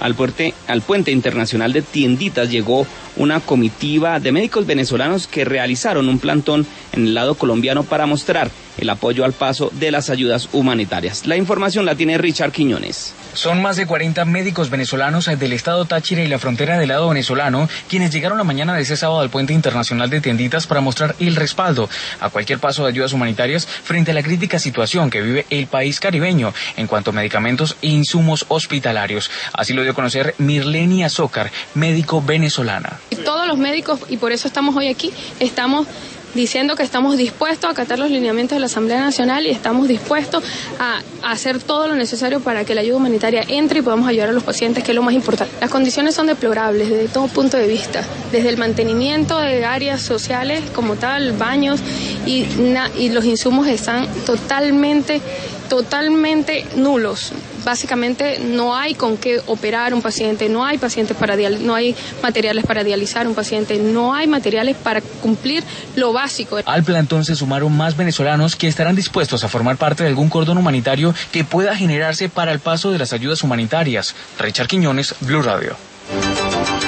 Al puente internacional de Tienditas llegó una comitiva de médicos venezolanos que realizaron un plantón en el lado colombiano para mostrar el apoyo al paso de las ayudas humanitarias. La información la tiene Richard Quiñones. Son más de 40 médicos venezolanos del estado Táchira y la frontera del lado venezolano quienes llegaron la mañana de ese sábado al puente internacional de Tienditas para mostrar el respaldo a cualquier paso de ayudas humanitarias frente a la crítica situación que vive el país caribeño en cuanto a medicamentos e insumos hospitalarios. Así lo dio a conocer Mirlenia Zócar, médico venezolana. Todos los médicos, y por eso estamos hoy aquí, estamos diciendo que estamos dispuestos a acatar los lineamientos de la Asamblea Nacional y estamos dispuestos a hacer todo lo necesario para que la ayuda humanitaria entre y podamos ayudar a los pacientes, que es lo más importante. Las condiciones son deplorables desde todo punto de vista, desde el mantenimiento de áreas sociales como tal, baños, y los insumos están totalmente nulos. Básicamente no hay con qué operar un paciente, no hay materiales para dializar un paciente, no hay materiales para cumplir lo básico. Al plantón se sumaron más venezolanos que estarán dispuestos a formar parte de algún cordón humanitario que pueda generarse para el paso de las ayudas humanitarias. Richard Quiñones, Blue Radio.